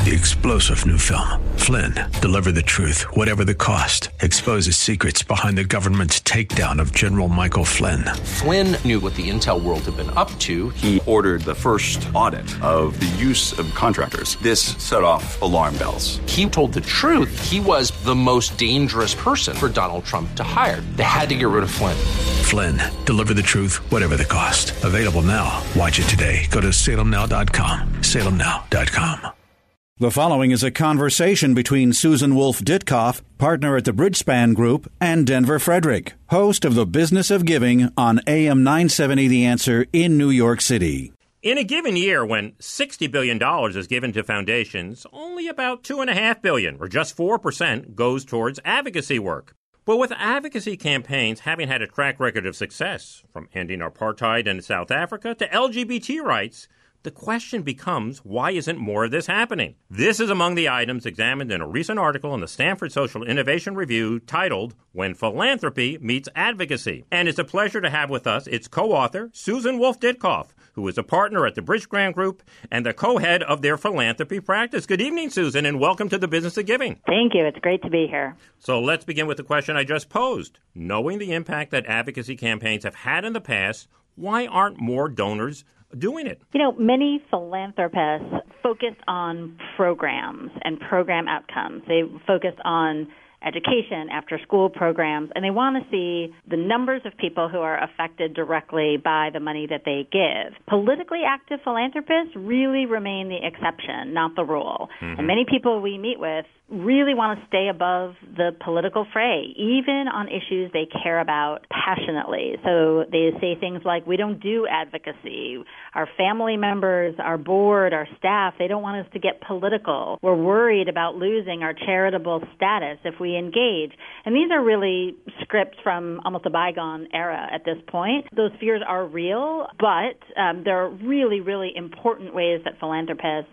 The explosive new film, Flynn, deliver the truth, whatever the cost, exposes secrets behind the government's takedown of General Michael Flynn. Flynn knew what the intel world had been up to. He ordered the first audit of the use of contractors. This set off alarm bells. He told the truth. He was the most dangerous person for Donald Trump to hire. They had to get rid of Flynn. Flynn, deliver the truth, whatever the cost. Available now. Watch it today. Go to salemnow.com. salemnow.com. The following is a conversation between Susan Wolf Ditkoff, partner at the Bridgespan Group, and Denver Frederick, host of The Business of Giving on AM 970 The Answer in New York City. In a given year, when $60 billion is given to foundations, only about $2.5 billion, or just 4%, goes towards advocacy work. But with advocacy campaigns having had a track record of success, from ending apartheid in South Africa to LGBT rights, the question becomes, why isn't more of this happening? This is among the items examined in a recent article in the Stanford Social Innovation Review titled, When Philanthropy Meets Advocacy. And it's a pleasure to have with us its co-author, Susan Wolf Ditkoff, who is a partner at the Bridgespan Group and the co-head of their philanthropy practice. Good evening, Susan, and welcome to The Business of Giving. Thank you. It's great to be here. So let's begin with the question I just posed. Knowing the impact that advocacy campaigns have had in the past, why aren't more donors doing it? You know, many philanthropists focus on programs and program outcomes. They focus on education, after-school programs, and they want to see the numbers of people who are affected directly by the money that they give. Politically active philanthropists really remain the exception, not the rule. Mm-hmm. And many people we meet with really want to stay above the political fray, even on issues they care about passionately. So they say things like, we don't do advocacy. Our family members, our board, our staff, they don't want us to get political. We're worried about losing our charitable status if we engage. And these are really scripts from almost a bygone era at this point. Those fears are real, but there are really, really important ways that philanthropists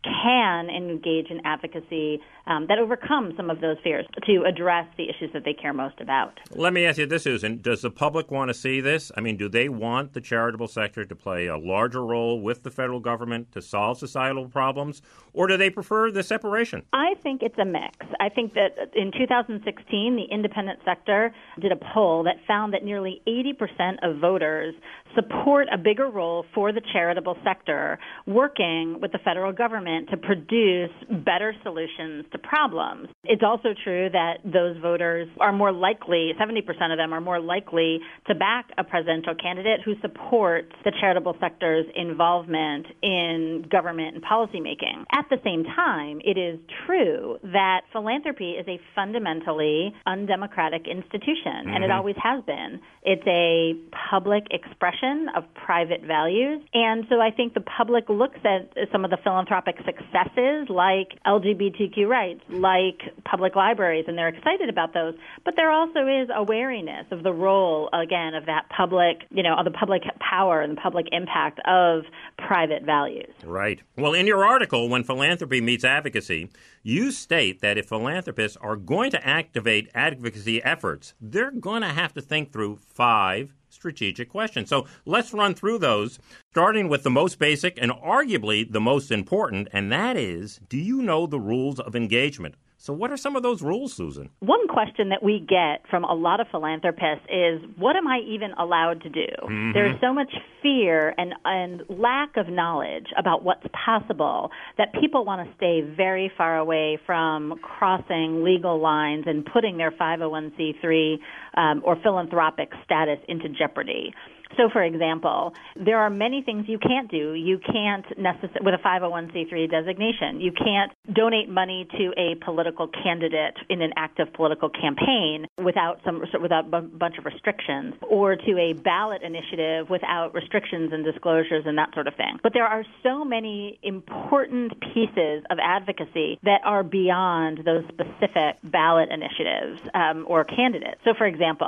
can engage in advocacy that overcomes some of those fears to address the issues that they care most about. Let me ask you this, Susan. Does the public want to see this? I mean, do they want the charitable sector to play a larger role with the federal government to solve societal problems, or do they prefer the separation? I think it's a mix. I think that in 2016, the independent sector did a poll that found that nearly 80% of voters support a bigger role for the charitable sector working with the federal government to produce better solutions to problems. It's also true that those voters are more likely, 70% of them are more likely to back a presidential candidate who supports the charitable sector's involvement in government and policymaking. At the same time, it is true that philanthropy is a fundamentally undemocratic institution, and it always has been. It's a public expression of private values, and so I think the public looks at some of the philanthropic successes like LGBTQ rights, like public libraries, and they're excited about those. But there also is a wariness of the role, again, of that public, of the public power and the public impact of private values. Right. Well, in your article, When Philanthropy Meets Advocacy, you state that if philanthropists are going to activate advocacy efforts, they're going to have to think through 5 strategic questions. So let's run through those, starting with the most basic and arguably the most important, and that is, do you know the rules of engagement? So what are some of those rules, Susan? One question that we get from a lot of philanthropists is, what am I even allowed to do? Mm-hmm. There's so much fear and lack of knowledge about what's possible that people want to stay very far away from crossing legal lines and putting their 501c3 or philanthropic status into jeopardy. So, for example, there are many things you can't do. You can't with a 501c3 designation. You can't donate money to a political candidate in an active political campaign without a bunch of restrictions, or to a ballot initiative without restrictions and disclosures and that sort of thing. But there are so many important pieces of advocacy that are beyond those specific ballot initiatives or candidates. So, for example,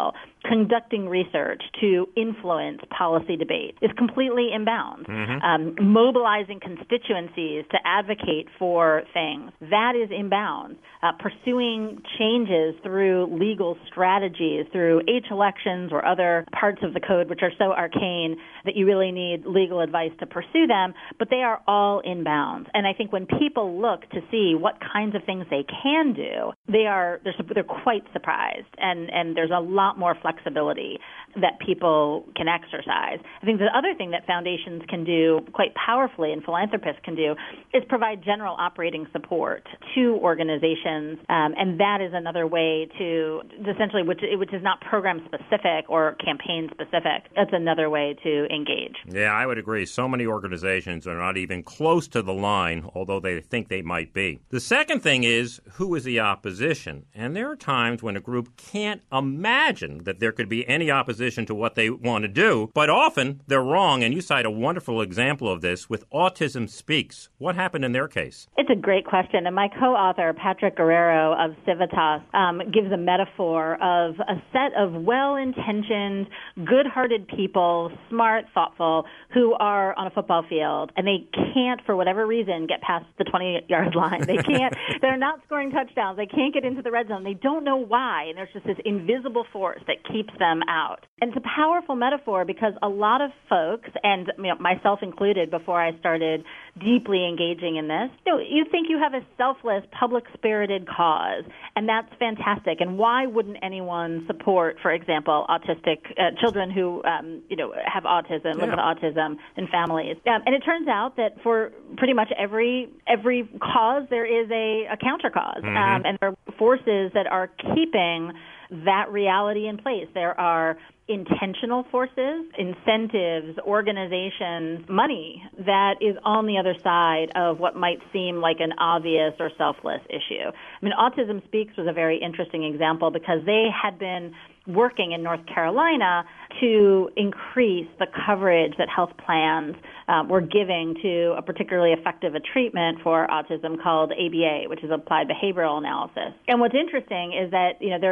conducting research to influence policy debate is completely inbound. Mobilizing constituencies to advocate for things, that is inbound. Pursuing changes through legal strategies, through elections or other parts of the code which are so arcane that you really need legal advice to pursue them, but they are all inbound. And I think when people look to see what kinds of things they can do, they're quite surprised, and there's a lot more flexibility that people can exercise. I think the other thing that foundations can do quite powerfully and philanthropists can do is provide general operating support to organizations, and that is another way to essentially, which is not program specific or campaign specific. That's another way to engage. Yeah, I would agree. So many organizations are not even close to the line, although they think they might be. The second thing is, who is the opposition? And there are times when a group can't imagine that there could be any opposition to what they want to do, but often they're wrong, and you cite a wonderful example of this with Autism Speaks. What happened in their case? It's a great question, and my co-author, Patrick Guerrero of Civitas, gives a metaphor of a set of well-intentioned, good-hearted people, smart, thoughtful, who are on a football field, and they can't, for whatever reason, get past the 20-yard line. They can't, they're not scoring touchdowns. They can't get into the red zone. They don't know why, and there's just this invisible force that keeps them out. And it's a powerful metaphor because a lot of folks, and myself included before I started deeply engaging in this, you think you have a selfless, public-spirited cause, and that's fantastic. And why wouldn't anyone support, for example, autistic children who have autism, live with autism, and families? And it turns out that for pretty much every cause, there is a counter cause, and there are forces that are keeping that reality in place. There are intentional forces, incentives, organizations, money that is on the other side of what might seem like an obvious or selfless issue. I mean, Autism Speaks was a very interesting example because they had been working in North Carolina to increase the coverage that health plans were giving to a particularly effective treatment for autism called ABA, which is Applied Behavioral Analysis. And what's interesting is that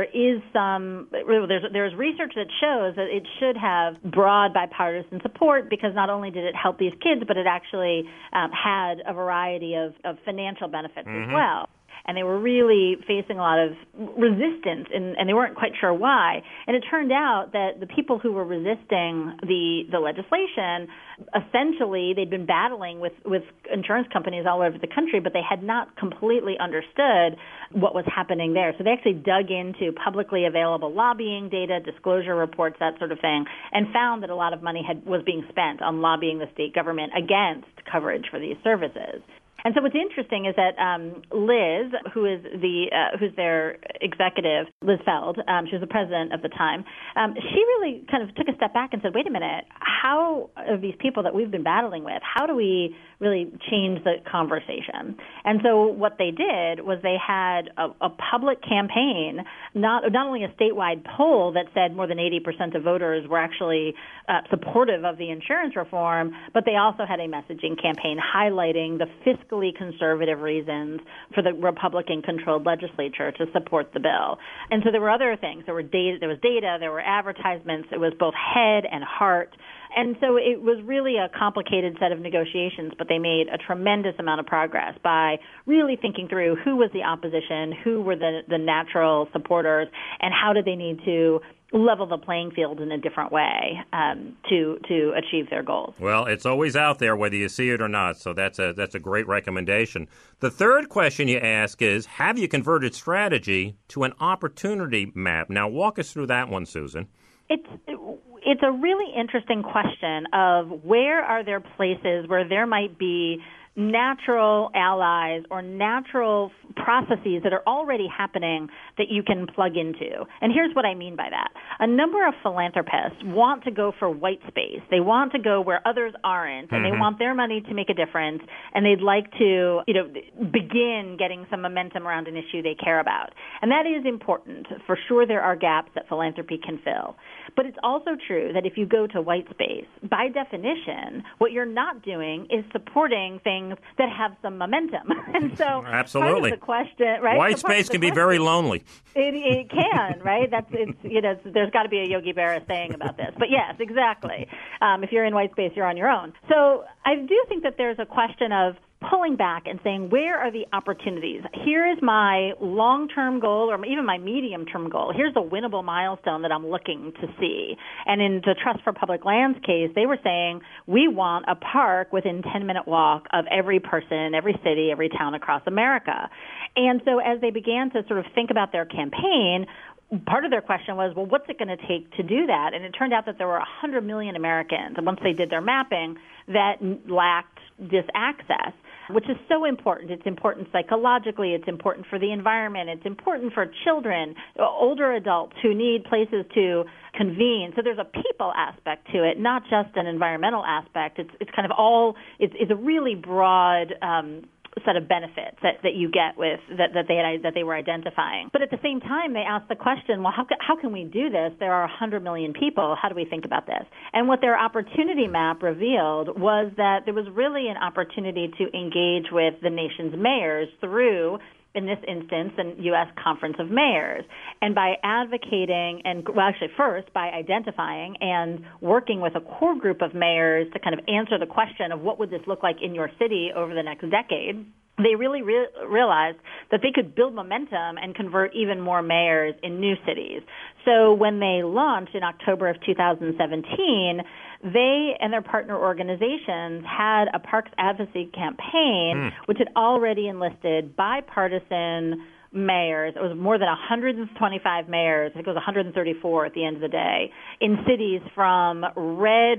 there's research that shows that it should have broad bipartisan support because not only did it help these kids, but it actually had a variety of financial benefits as well. And they were really facing a lot of resistance, and they weren't quite sure why. And it turned out that the people who were resisting the legislation, essentially, they'd been battling with insurance companies all over the country, but they had not completely understood what was happening there. So they actually dug into publicly available lobbying data, disclosure reports, that sort of thing, and found that a lot of money was being spent on lobbying the state government against coverage for these services. And so what's interesting is that Liz, who's their executive, Liz Feld, she was the president of the time, she really kind of took a step back and said, wait a minute, how are these people that we've been battling with, how do we really change the conversation? And so what they did was they had a public campaign, not only a statewide poll that said more than 80% of voters were actually supportive of the insurance reform, but they also had a messaging campaign highlighting the fiscally conservative reasons for the Republican-controlled legislature to support the bill. And so there were other things. There was data, there were advertisements. It was both head and heart. And so it was really a complicated set of negotiations, but they made a tremendous amount of progress by really thinking through who was the opposition, who were the natural supporters, and how did they need to level the playing field in a different way to achieve their goals. Well, it's always out there whether you see it or not, so that's a great recommendation. The third question you ask is, have you converted strategy to an opportunity map? Now, walk us through that one, Susan. It's a really interesting question of where are there places where there might be natural allies or natural processes that are already happening that you can plug into. And here's what I mean by that. A number of philanthropists want to go for white space. They want to go where others aren't, and they want their money to make a difference, and they'd like to, begin getting some momentum around an issue they care about. And that is important. For sure there are gaps that philanthropy can fill. But it's also true that if you go to white space, by definition, what you're not doing is supporting things things that have some momentum. And so absolutely. Part of the question, right? White space can be very lonely. It can, right? There's got to be a Yogi Berra saying about this. But yes, exactly. If you're in white space, you're on your own. So I do think that there's a question of pulling back and saying, where are the opportunities? Here is my long-term goal or even my medium-term goal. Here's a winnable milestone that I'm looking to see. And in the Trust for Public Lands case, they were saying, we want a park within 10-minute walk of every person, every city, every town across America. And so as they began to sort of think about their campaign, part of their question was, well, what's it going to take to do that? And it turned out that there were 100 million Americans, and once they did their mapping, that lacked this access, which is so important. It's important psychologically. It's important for the environment. It's important for children, older adults who need places to convene. So there's a people aspect to it, not just an environmental aspect. It's kind of all, it's a really broad set of benefits that you get with that they were identifying. But at the same time, they asked the question, well, how can we do this? There are 100 million people. How do we think about this? And what their opportunity map revealed was that there was really an opportunity to engage with the nation's mayors through, in this instance, the U.S. Conference of Mayors. And by advocating first by identifying and working with a core group of mayors to kind of answer the question of what would this look like in your city over the next decade, they really realized that they could build momentum and convert even more mayors in new cities. So when they launched in October of 2017, they and their partner organizations had a parks advocacy campaign, which had already enlisted bipartisan mayors. It was more than 125 mayors. I think it was 134 at the end of the day, in cities from red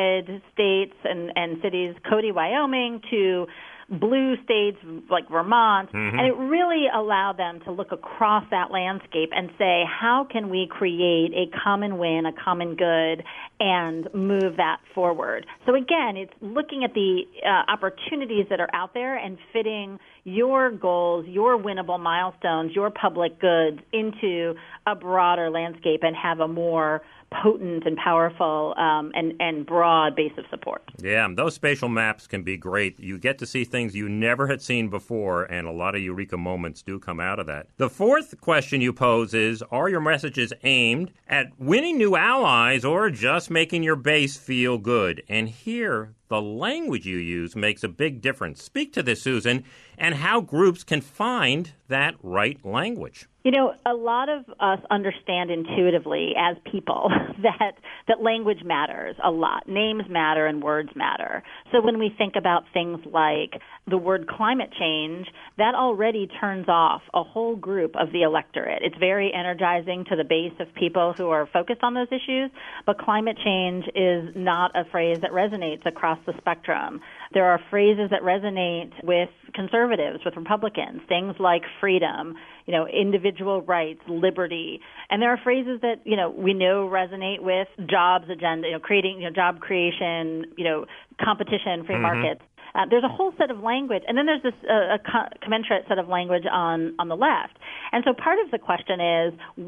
states and cities, Cody, Wyoming, to blue states like Vermont, and it really allowed them to look across that landscape and say, how can we create a common win, a common good, and move that forward? So again, it's looking at the opportunities that are out there and fitting your goals, your winnable milestones, your public goods into a broader landscape and have a more potent and powerful and broad base of support. Yeah, those spatial maps can be great. You get to see things you never had seen before, and a lot of eureka moments do come out of that. The fourth question you pose is, are your messages aimed at winning new allies or just making your base feel good? And here, the language you use makes a big difference. Speak to this, Susan, and how groups can find that right language. You know, a lot of us understand intuitively as people that language matters a lot. Names matter and words matter. So when we think about things like the word climate change, that already turns off a whole group of the electorate. It's very energizing to the base of people who are focused on those issues, but climate change is not a phrase that resonates across the spectrum. There are phrases that resonate with conservatives, with Republicans, things like freedom, individual rights, liberty. And there are phrases that, we know resonate with jobs agenda, creating, job creation, competition, free markets. There's a whole set of language, and then there's this commensurate set of language on the left. And so part of the question is,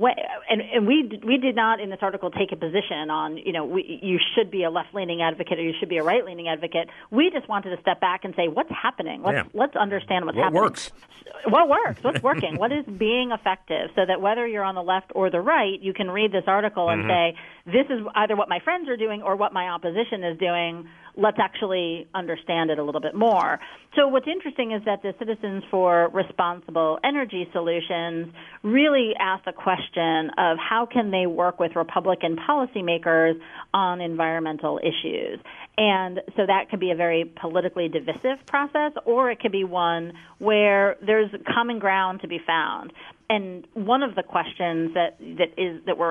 and we did not in this article take a position on, you should be a left-leaning advocate or you should be a right-leaning advocate. We just wanted to step back and say, what's happening? Let's understand what's happening. What works? What's working? What is being effective? So that whether you're on the left or the right, you can read this article and say, this is either what my friends are doing or what my opposition is doing. Let's actually understand it a little bit more. So what's interesting is that the Citizens for Responsible Energy Solutions really asked the question of how can they work with Republican policymakers on environmental issues. And so that could be a very politically divisive process, or it could be one where there's common ground to be found. And one of the questions that they were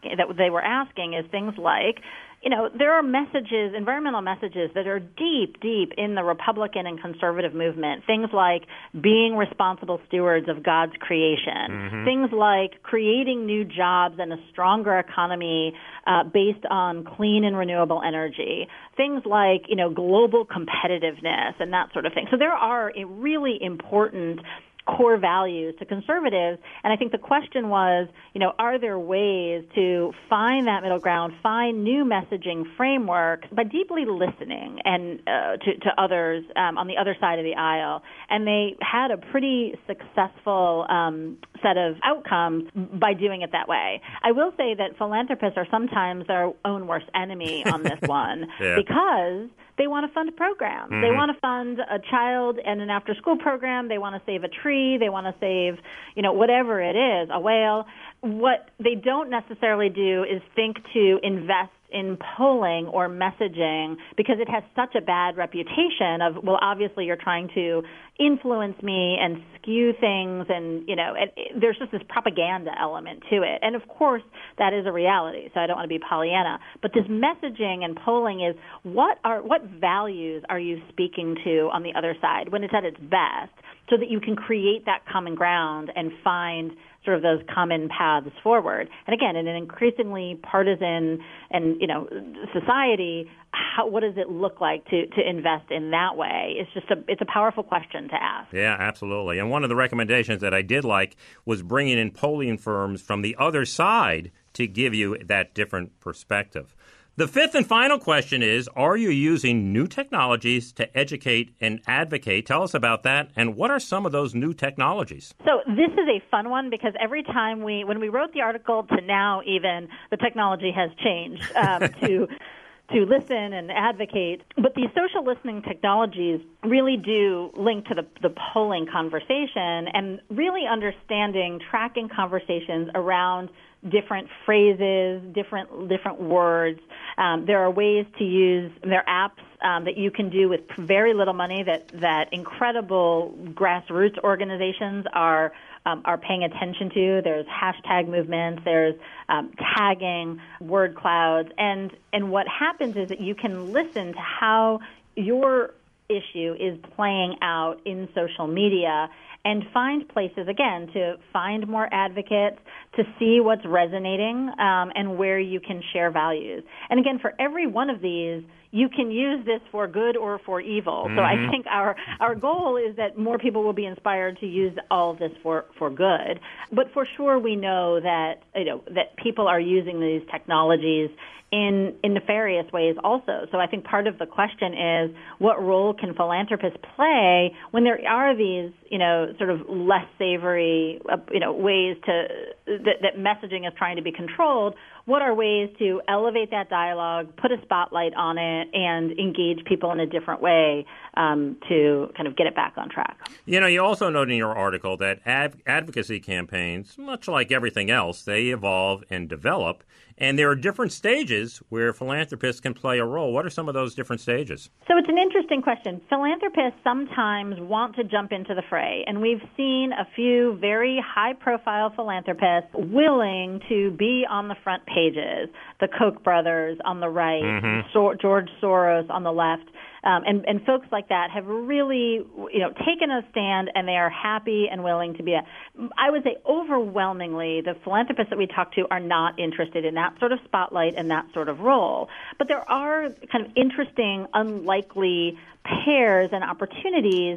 asking is things like, there are messages, environmental messages that are deep, deep in the Republican and conservative movement. Things like being responsible stewards of God's creation. Things like creating new jobs and a stronger economy based on clean and renewable energy. Things like, global competitiveness and that sort of thing. So there are really important core values to conservatives. And I think the question was, are there ways to find that middle ground, find new messaging frameworks by deeply listening and to others on the other side of the aisle? And they had a pretty successful set of outcomes by doing it that way. I will say that philanthropists are sometimes their own worst enemy on this one because they want to fund programs. They want to fund a child and an after-school program. They want to save a tree. They want to save, whatever it is, a whale. What they don't necessarily do is think to invest in polling or messaging because it has such a bad reputation of, well, obviously you're trying to influence me and skew things and, there's just this propaganda element to it. And of course, that is a reality, so I don't want to be Pollyanna. But this messaging and polling is what values are you speaking to on the other side when it's at its best so that you can create that common ground and find sort of those common paths forward. And again, in an increasingly partisan and, society, what does it look like to invest in that way? It's a powerful question to ask. Yeah, absolutely. And one of the recommendations that I did like was bringing in polling firms from the other side to give you that different perspective. The fifth and final question is, are you using new technologies to educate and advocate? Tell us about that, and what are some of those new technologies? So this is a fun one because every time when we wrote the article to now even, the technology has changed to listen and advocate. But these social listening technologies really do link to the polling conversation and really understanding, tracking conversations around different phrases, different words. There are ways to use, there are apps that you can do with very little money that incredible grassroots organizations are paying attention to. There's hashtag movements, there's tagging, word clouds, and what happens is that you can listen to how your issue is playing out in social media and find places, again, to find more advocates, to see what's resonating, and where you can share values. And again, for every one of these, you can use this for good or for evil. So I think our goal is that more people will be inspired to use all of this for good. But for sure, we know that that people are using these technologies in nefarious ways also. So I think part of the question is, what role can philanthropists play when there are these, sort of less savory, ways that messaging is trying to be controlled? What are ways to elevate that dialogue, put a spotlight on it, and engage people in a different way to kind of get it back on track? You also note in your article that advocacy campaigns, much like everything else, they evolve and develop. And there are different stages where philanthropists can play a role. What are some of those different stages? So it's an interesting question. Philanthropists sometimes want to jump into the fray, and we've seen a few very high-profile philanthropists willing to be on the front pages, the Koch brothers on the right, George Soros on the left. And folks like that have really, taken a stand, and they are happy and willing to be I would say overwhelmingly, the philanthropists that we talk to are not interested in that sort of spotlight and that sort of role. But there are kind of interesting, unlikely pairs and opportunities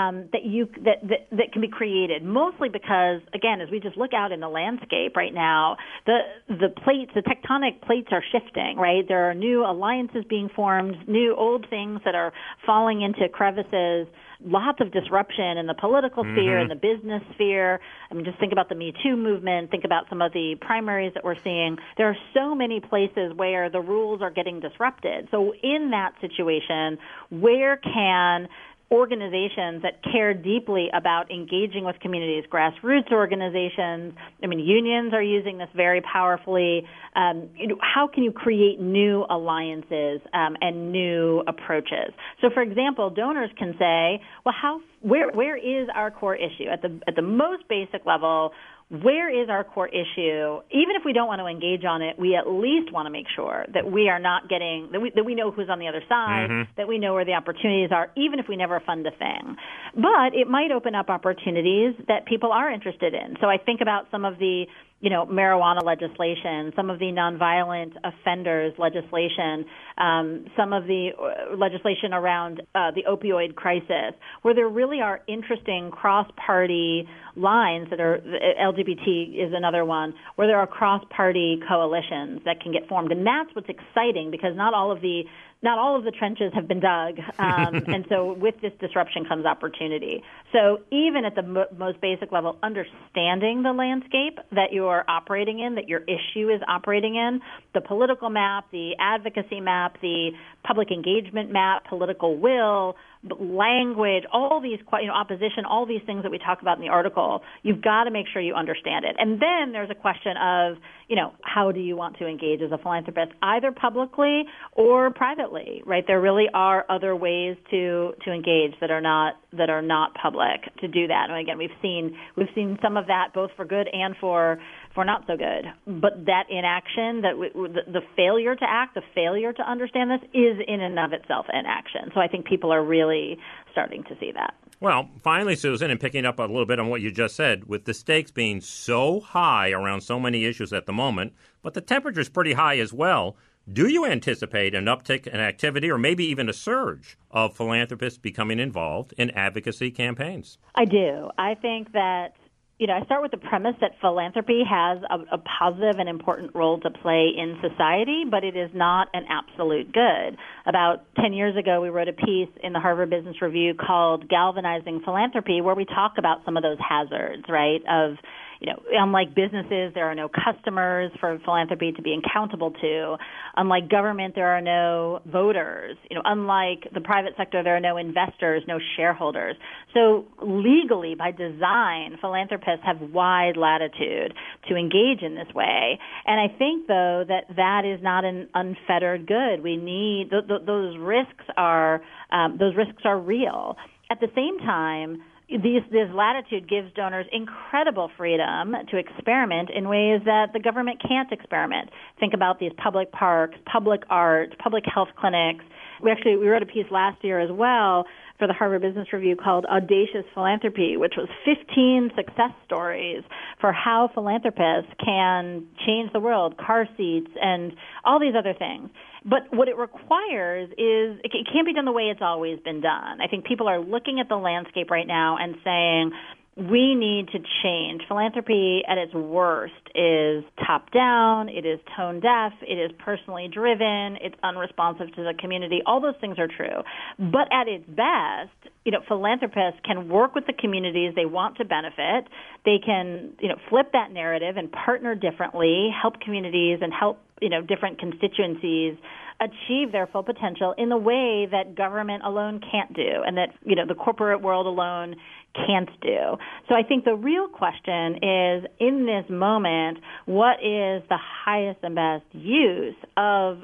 that can be created, mostly because, again, as we just look out in the landscape right now, the tectonic plates are shifting, right? There are new alliances being formed, new old things that are falling into crevices, lots of disruption in the political sphere, in the business sphere. I mean, just think about the Me Too movement, think about some of the primaries that we're seeing. There are so many places where the rules are getting disrupted. So in that situation, where can organizations that care deeply about engaging with communities, grassroots organizations, unions are using this very powerfully. How can you create new alliances and new approaches? So, for example, donors can say, well, where is our core issue? At the most basic level, where is our core issue? Even if we don't want to engage on it, we at least want to make sure that we are not getting, that we know who's on the other side, that we know where the opportunities are, even if we never fund a thing. But it might open up opportunities that people are interested in. So I think about some of the marijuana legislation, some of the nonviolent offenders legislation, some of the legislation around the opioid crisis, where there really are interesting cross-party lines that are, LGBT is another one, where there are cross-party coalitions that can get formed. And that's what's exciting, because not all of the trenches have been dug, and so with this disruption comes opportunity. So even at the most basic level, understanding the landscape that you are operating in, that your issue is operating in, the political map, the advocacy map, the public engagement map, political will, language, all these, opposition, all these things that we talk about in the article, you've got to make sure you understand it. And then there's a question of, how do you want to engage as a philanthropist, either publicly or privately, right? There really are other ways to engage that are not public to do that. And again, we've seen some of that both for good and for not so good. But that inaction, the failure to act, the failure to understand this is in and of itself inaction. So I think people are really starting to see that. Well, finally, Susan, and picking up a little bit on what you just said, with the stakes being so high around so many issues at the moment, but the temperature's pretty high as well, do you anticipate an uptick in activity or maybe even a surge of philanthropists becoming involved in advocacy campaigns? I do. I think that I start with the premise that philanthropy has a positive and important role to play in society, but it is not an absolute good. About 10 years ago, we wrote a piece in the Harvard Business Review called Galvanizing Philanthropy, where we talk about some of those hazards, right, of unlike businesses, there are no customers for philanthropy to be accountable to. Unlike government, there are no voters. Unlike the private sector, there are no investors, no shareholders. So legally, by design, philanthropists have wide latitude to engage in this way. And I think, though, that is not an unfettered good. We need those risks are real. At the same time, this latitude gives donors incredible freedom to experiment in ways that the government can't experiment. Think about these public parks, public art, public health clinics. We wrote a piece last year as well for the Harvard Business Review called Audacious Philanthropy, which was 15 success stories for how philanthropists can change the world, car seats, and all these other things. But what it requires is it can't be done the way it's always been done. I think people are looking at the landscape right now and saying, we need to change. Philanthropy at its worst is top-down, it is tone-deaf, it is personally driven, it's unresponsive to the community. All those things are true. But at its best, philanthropists can work with the communities they want to benefit. They can, flip that narrative and partner differently, help communities and help, different constituencies achieve their full potential in the way that government alone can't do and that, the corporate world alone can't do. So I think the real question is, in this moment, what is the highest and best use of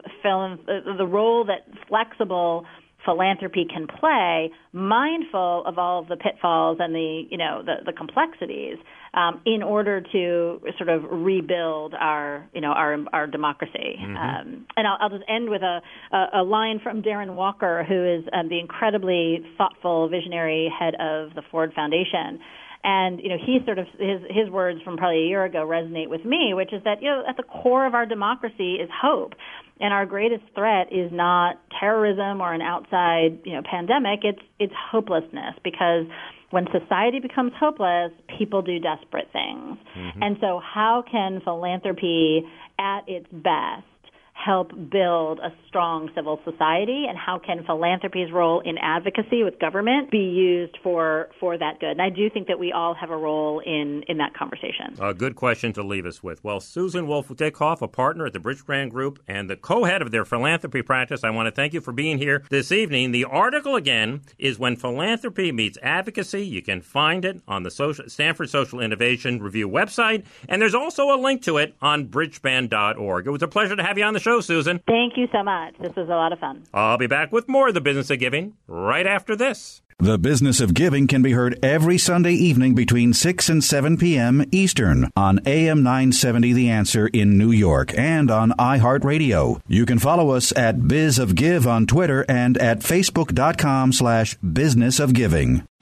the role that flexible philanthropy can play, mindful of all of the pitfalls and the complexities, in order to sort of rebuild our democracy. Mm-hmm. And I'll just end with a line from Darren Walker, who is the incredibly thoughtful, visionary head of the Ford Foundation. And, he sort of, his words from probably a year ago resonate with me, which is that, at the core of our democracy is hope. And our greatest threat is not terrorism or an outside, pandemic. It's hopelessness, because when society becomes hopeless, people do desperate things. Mm-hmm. And so how can philanthropy at its best help build a strong civil society, and how can philanthropy's role in advocacy with government be used for that good? And I do think that we all have a role in that conversation. A good question to leave us with. Well, Susan Wolf-Dickoff, a partner at the Bridgespan Group and the co-head of their philanthropy practice, I want to thank you for being here this evening. The article, again, is When Philanthropy Meets Advocacy. You can find it on the Stanford Social Innovation Review website, and there's also a link to it on bridgespan.org. It was a pleasure to have you on the show, Susan. Thank you so much. This was a lot of fun. I'll be back with more of The Business of Giving right after this. The Business of Giving can be heard every Sunday evening between 6 and 7 p.m. Eastern on AM 970 The Answer in New York and on iHeartRadio. You can follow us at Biz of Give on Twitter and at Facebook.com/Business of Giving.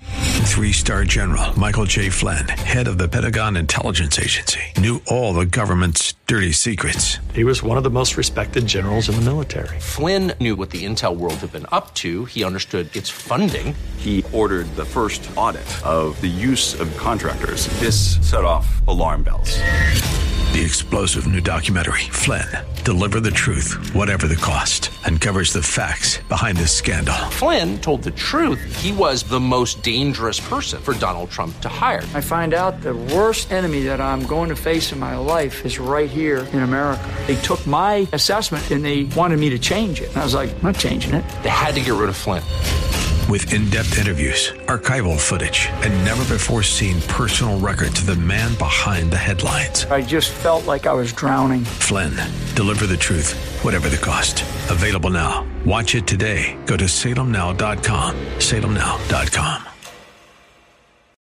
Three-star General Michael J. Flynn, head of the Pentagon Intelligence Agency, knew all the government's dirty secrets. He was one of the most respected generals in the military. Flynn knew what the intel world had been up to. He understood its funding. He ordered the first audit of the use of contractors. This set off alarm bells. The explosive new documentary, Flynn, Deliver the Truth, Whatever the Cost, uncovers the facts behind this scandal. Flynn told the truth. He was the most dangerous person for Donald Trump to hire. I find out the worst enemy that I'm going to face in my life is right here in America. They took my assessment and they wanted me to change it. And I was like, I'm not changing it. They had to get rid of Flynn. With in-depth interviews, archival footage, and never-before-seen personal records of the man behind the headlines. I just felt like I was drowning. Flynn, Deliver the Truth, Whatever the Cost. Available now. Watch it today. Go to salemnow.com. salemnow.com.